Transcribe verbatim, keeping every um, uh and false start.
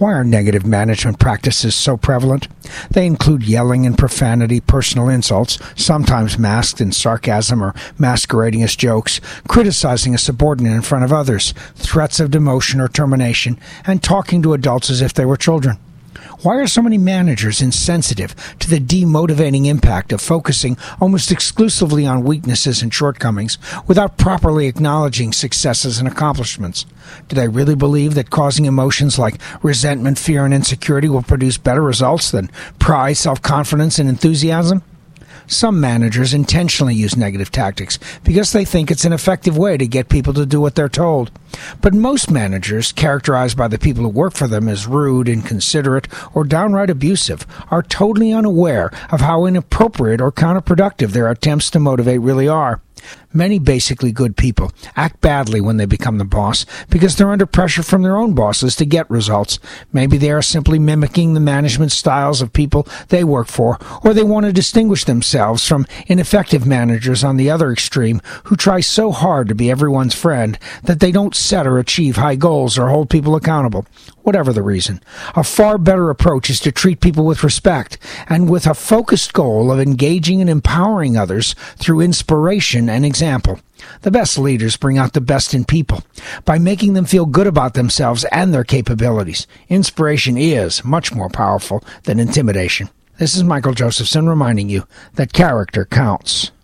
Why are negative management practices so prevalent? They include yelling and profanity, personal insults, sometimes masked in sarcasm or masquerading as jokes, criticizing a subordinate in front of others, threats of demotion or termination, and talking to adults as if they were children. Why are so many managers insensitive to the demotivating impact of focusing almost exclusively on weaknesses and shortcomings without properly acknowledging successes and accomplishments? Do they really believe that causing emotions like resentment, fear, and insecurity will produce better results than pride, self-confidence, and enthusiasm? Some managers intentionally use negative tactics because they think it's an effective way to get people to do what they're told. But most managers, characterized by the people who work for them as rude, inconsiderate, or downright abusive, are totally unaware of how inappropriate or counterproductive their attempts to motivate really are. Many basically good people act badly when they become the boss because they're under pressure from their own bosses to get results. Maybe they are simply mimicking the management styles of people they work for, or they want to distinguish themselves from ineffective managers on the other extreme who try so hard to be everyone's friend that they don't set or achieve high goals or hold people accountable. Whatever the reason, a far better approach is to treat people with respect and with a focused goal of engaging and empowering others through inspiration and example. The best leaders bring out the best in people by making them feel good about themselves and their capabilities. Inspiration is much more powerful than intimidation. This is Michael Josephson reminding you that character counts.